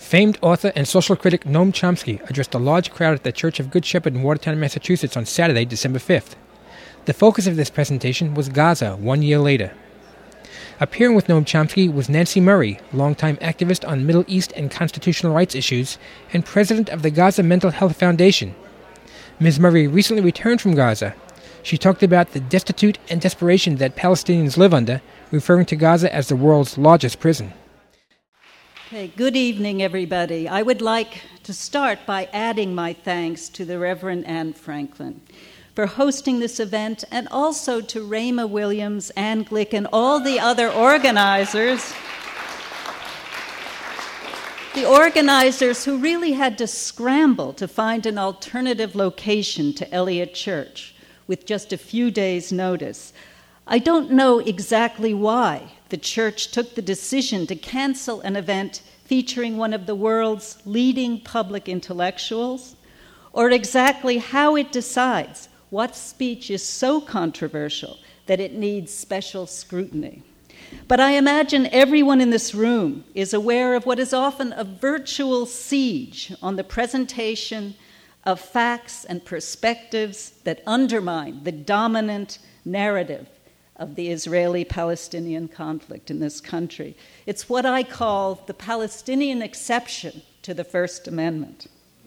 Famed author and social critic Noam Chomsky addressed a large crowd at the Church of Good Shepherd in Watertown, Massachusetts on Saturday, December 5th. The focus of this presentation was Gaza 1 year later. Appearing with Noam Chomsky was Nancy Murray, longtime activist on Middle East and constitutional rights issues and president of the Gaza Mental Health Foundation. Ms. Murray recently returned from Gaza. She talked about the destitute and desperation that Palestinians live under, referring to Gaza as the world's largest prison. Okay, good evening, everybody. I would like to start by adding my thanks to the Reverend Anne Franklin for hosting this event, and also to Rayma Williams, Ann Glick, and all the other organizers. The organizers who really had to scramble to find an alternative location to Elliott Church with just a few days' notice. I don't know exactly why the church took the decision to cancel an event featuring one of the world's leading public intellectuals, or exactly how it decides what speech is so controversial that it needs special scrutiny. But I imagine everyone in this room is aware of what is often a virtual siege on the presentation of facts and perspectives that undermine the dominant narrative of the Israeli-Palestinian conflict in this country. It's what I call the Palestinian exception to the First Amendment.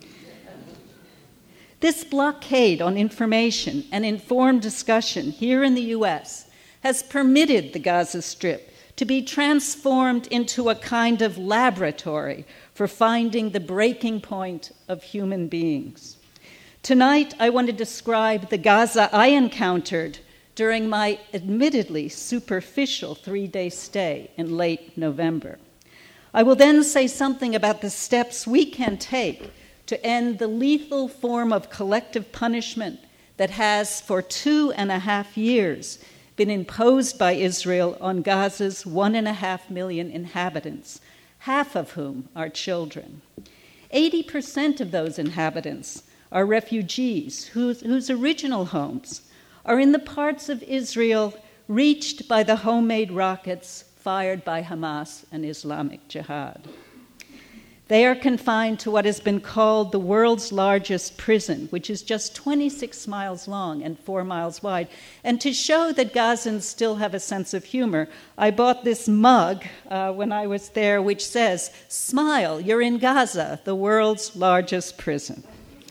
This blockade on information and informed discussion here in the U.S. has permitted the Gaza Strip to be transformed into a kind of laboratory for finding the breaking point of human beings. Tonight, I want to describe the Gaza I encountered during my admittedly superficial 3-day stay in late November. I will then say something about the steps we can take to end the lethal form of collective punishment that has, for 2.5 years, been imposed by Israel on Gaza's 1.5 million inhabitants, half of whom are children. 80% of those inhabitants are refugees whose original homes are in the parts of Israel reached by the homemade rockets fired by Hamas and Islamic Jihad. They are confined to what has been called the world's largest prison, which is just 26 miles long and 4 miles wide. And to show that Gazans still have a sense of humor, I bought this mug when I was there, which says, "Smile, you're in Gaza, the world's largest prison."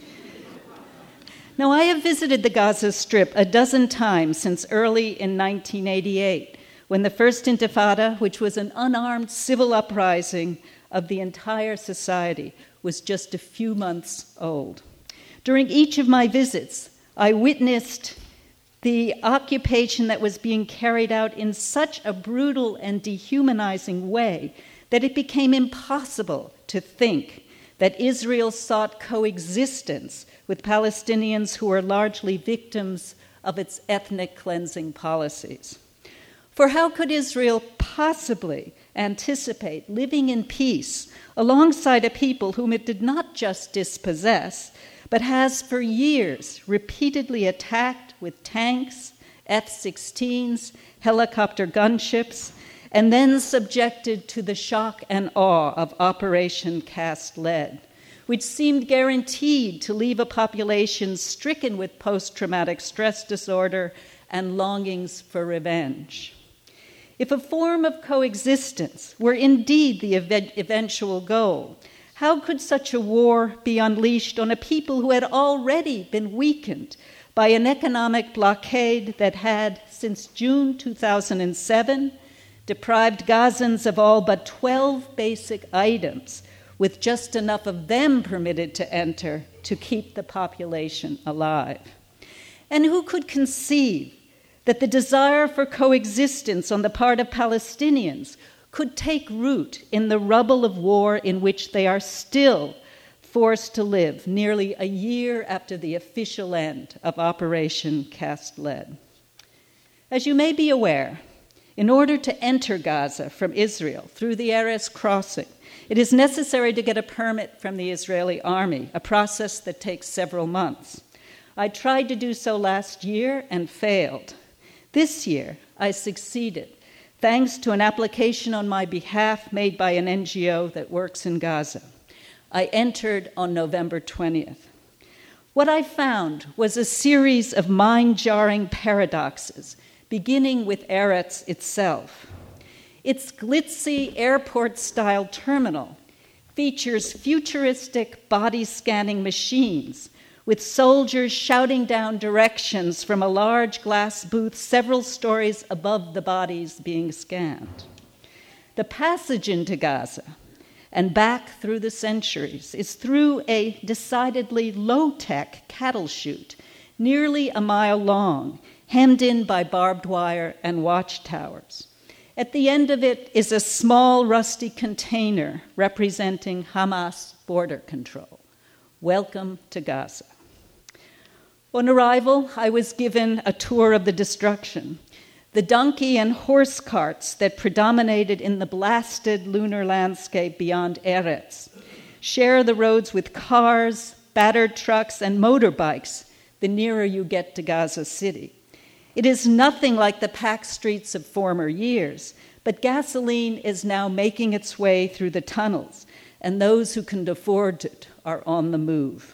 Now, I have visited the Gaza Strip a dozen times since early in 1988, when the First Intifada, which was an unarmed civil uprising of the entire society, was just a few months old. During each of my visits, I witnessed the occupation that was being carried out in such a brutal and dehumanizing way that it became impossible to think that Israel sought coexistence with Palestinians who are largely victims of its ethnic cleansing policies. For how could Israel possibly anticipate living in peace alongside a people whom it did not just dispossess, but has for years repeatedly attacked with tanks, F-16s, helicopter gunships, and then subjected to the shock and awe of Operation Cast Lead, which seemed guaranteed to leave a population stricken with post-traumatic stress disorder and longings for revenge? If a form of coexistence were indeed the eventual goal, how could such a war be unleashed on a people who had already been weakened by an economic blockade that had, since June 2007, deprived Gazans of all but 12 basic items, with just enough of them permitted to enter to keep the population alive? And who could conceive that the desire for coexistence on the part of Palestinians could take root in the rubble of war in which they are still forced to live nearly a year after the official end of Operation Cast Lead? As you may be aware, in order to enter Gaza from Israel through the Erez crossing, it is necessary to get a permit from the Israeli army, a process that takes several months. I tried to do so last year and failed. This year, I succeeded, thanks to an application on my behalf made by an NGO that works in Gaza. I entered on November 20th. What I found was a series of mind-jarring paradoxes, beginning with Eretz itself. Its glitzy airport-style terminal features futuristic body-scanning machines with soldiers shouting down directions from a large glass booth several stories above the bodies being scanned. The passage into Gaza and back through the centuries is through a decidedly low-tech cattle chute, nearly a mile long, hemmed in by barbed wire and watchtowers. At the end of it is a small, rusty container representing Hamas border control. Welcome to Gaza. On arrival, I was given a tour of the destruction. The donkey and horse carts that predominated in the blasted lunar landscape beyond Eretz share the roads with cars, battered trucks, and motorbikes the nearer you get to Gaza City. It is nothing like the packed streets of former years, but gasoline is now making its way through the tunnels, and those who can afford it are on the move.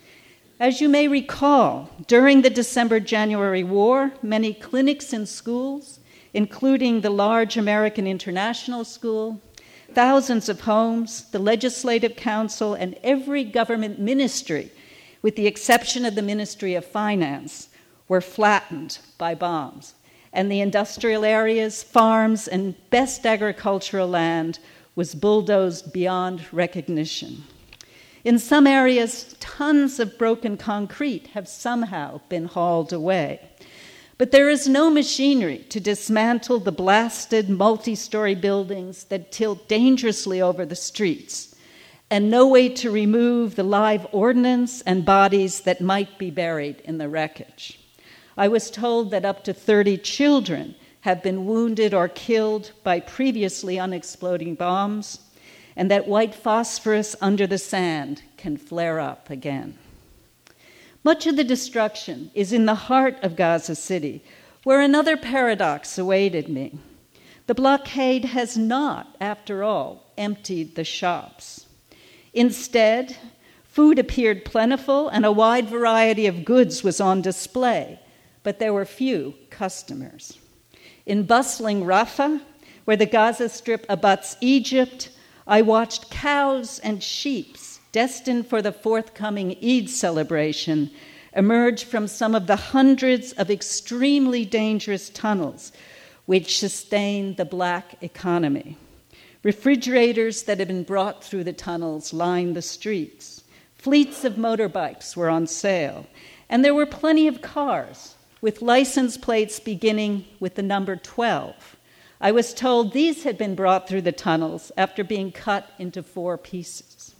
As you may recall, during the December-January war, many clinics and schools, including the large American International School, thousands of homes, the Legislative Council, and every government ministry, with the exception of the Ministry of Finance, were flattened by bombs, and the industrial areas, farms, and best agricultural land was bulldozed beyond recognition. In some areas, tons of broken concrete have somehow been hauled away. But there is no machinery to dismantle the blasted multi-story buildings that tilt dangerously over the streets, and no way to remove the live ordnance and bodies that might be buried in the wreckage. I was told that up to 30 children have been wounded or killed by previously unexploding bombs, and that white phosphorus under the sand can flare up again. Much of the destruction is in the heart of Gaza City, where another paradox awaited me. The blockade has not, after all, emptied the shops. Instead, food appeared plentiful and a wide variety of goods was on display, but there were few customers. In bustling Rafah, where the Gaza Strip abuts Egypt, I watched cows and sheep destined for the forthcoming Eid celebration emerge from some of the hundreds of extremely dangerous tunnels which sustain the black economy. Refrigerators that had been brought through the tunnels lined the streets. Fleets of motorbikes were on sale, and there were plenty of cars with license plates beginning with the number 12. I was told these had been brought through the tunnels after being cut into 4 pieces.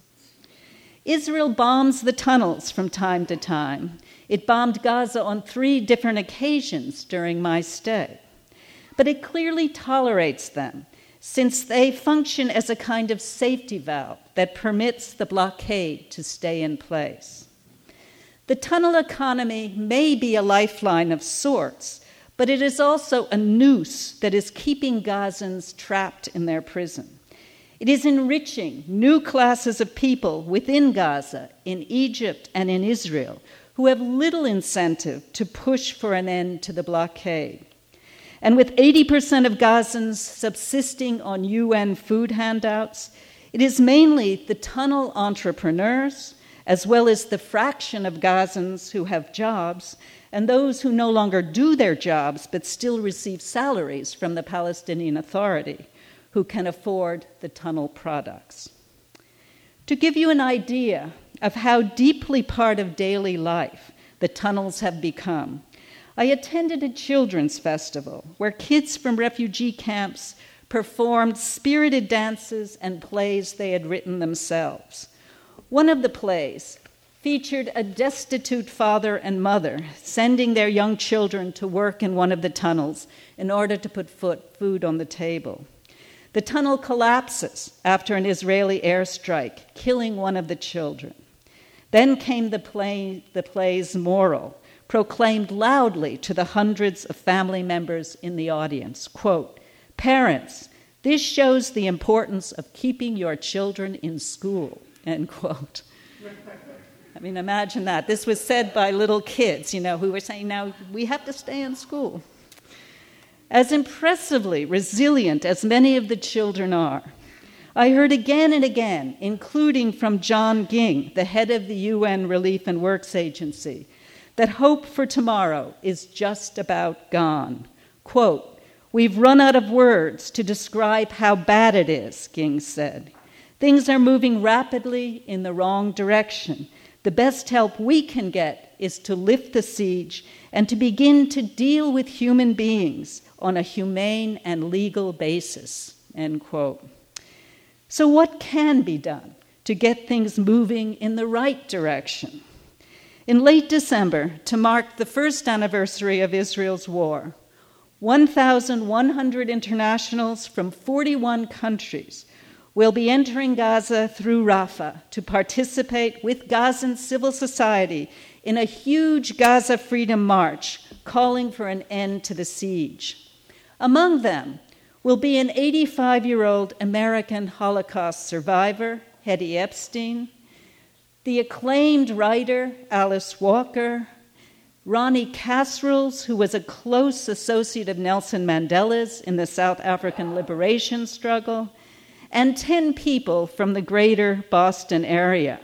Israel bombs the tunnels from time to time. It bombed Gaza on 3 different occasions during my stay. But it clearly tolerates them, since they function as a kind of safety valve that permits the blockade to stay in place. The tunnel economy may be a lifeline of sorts, but it is also a noose that is keeping Gazans trapped in their prison. It is enriching new classes of people within Gaza, in Egypt, and in Israel, who have little incentive to push for an end to the blockade. And with 80% of Gazans subsisting on UN food handouts, it is mainly the tunnel entrepreneurs, as well as the fraction of Gazans who have jobs, and those who no longer do their jobs but still receive salaries from the Palestinian Authority, who can afford the tunnel products. To give you an idea of how deeply part of daily life the tunnels have become, I attended a children's festival where kids from refugee camps performed spirited dances and plays they had written themselves. One of the plays featured a destitute father and mother sending their young children to work in one of the tunnels in order to put food on the table. The tunnel collapses after an Israeli airstrike, killing one of the children. Then came the play's moral, proclaimed loudly to the hundreds of family members in the audience, quote, "Parents, this shows the importance of keeping your children in school," end quote. I mean, imagine that. This was said by little kids, who were saying, now we have to stay in school. As impressively resilient as many of the children are, I heard again and again, including from John Ging, the head of the UN Relief and Works Agency, that hope for tomorrow is just about gone. Quote, "We've run out of words to describe how bad it is," Ging said. "Things are moving rapidly in the wrong direction. The best help we can get is to lift the siege and to begin to deal with human beings on a humane and legal basis," end quote. So what can be done to get things moving in the right direction? In late December, to mark the first anniversary of Israel's war, 1,100 internationals from 41 countries will be entering Gaza through Rafah to participate with Gazan civil society in a huge Gaza Freedom March calling for an end to the siege. Among them will be an 85-year-old American Holocaust survivor, Hetty Epstein, the acclaimed writer Alice Walker, Ronnie Kasrils, who was a close associate of Nelson Mandela's in the South African liberation struggle, and 10 people from the greater Boston area.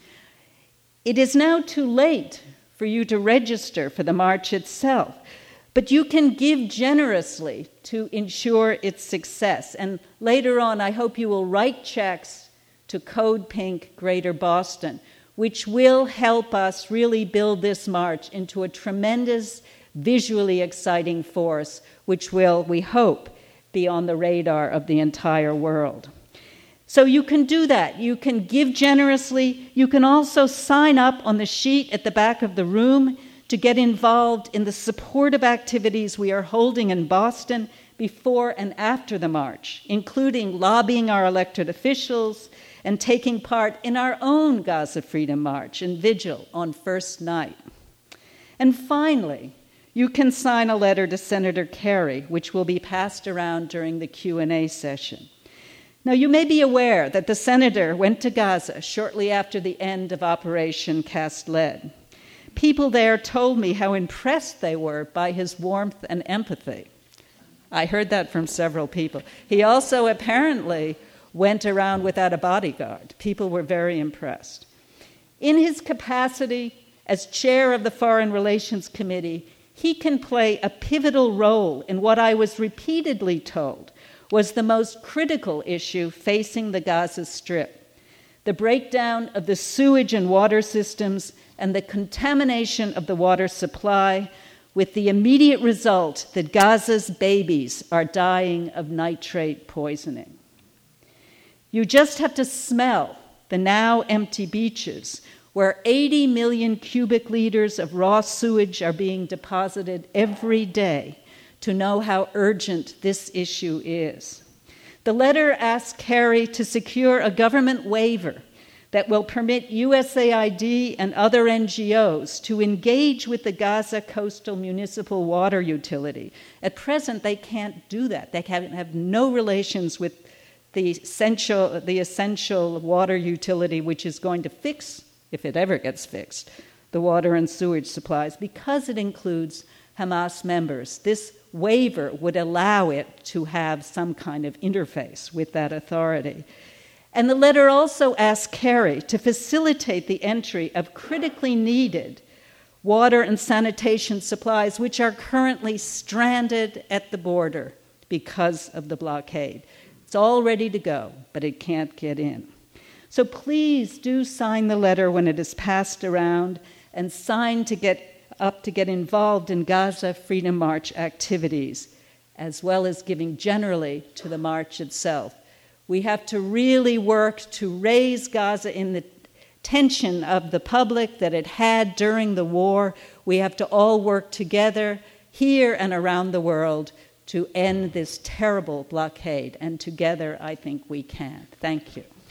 It is now too late for you to register for the march itself, but you can give generously to ensure its success. And later on, I hope you will write checks to Code Pink Greater Boston, which will help us really build this march into a tremendous, visually exciting force, which will, we hope, be on the radar of the entire world. So you can do that. You can give generously. You can also sign up on the sheet at the back of the room to get involved in the supportive activities we are holding in Boston before and after the march, including lobbying our elected officials and taking part in our own Gaza Freedom March and vigil on first night. And finally, you can sign a letter to Senator Kerry, which will be passed around during the Q&A session. Now, you may be aware that the senator went to Gaza shortly after the end of Operation Cast Lead. People there told me how impressed they were by his warmth and empathy. I heard that from several people. He also apparently went around without a bodyguard. People were very impressed. In his capacity as chair of the Foreign Relations Committee, he can play a pivotal role in what I was repeatedly told was the most critical issue facing the Gaza Strip: the breakdown of the sewage and water systems and the contamination of the water supply, with the immediate result that Gaza's babies are dying of nitrate poisoning. You just have to smell the now empty beaches where 80 million cubic liters of raw sewage are being deposited every day to know how urgent this issue is. The letter asks Kerry to secure a government waiver that will permit USAID and other NGOs to engage with the Gaza Coastal Municipal Water Utility. At present, they can't do that. They have no relations with the essential water utility, which is going to fix, if it ever gets fixed, the water and sewage supplies, because it includes Hamas members. This waiver would allow it to have some kind of interface with that authority. And the letter also asks Kerry to facilitate the entry of critically needed water and sanitation supplies, which are currently stranded at the border because of the blockade. It's all ready to go, but it can't get in. So please do sign the letter when it is passed around, and sign to get involved in Gaza Freedom March activities, as well as giving generally to the march itself. We have to really work to raise Gaza in the attention of the public that it had during the war. We have to all work together here and around the world to end this terrible blockade, and together I think we can. Thank you.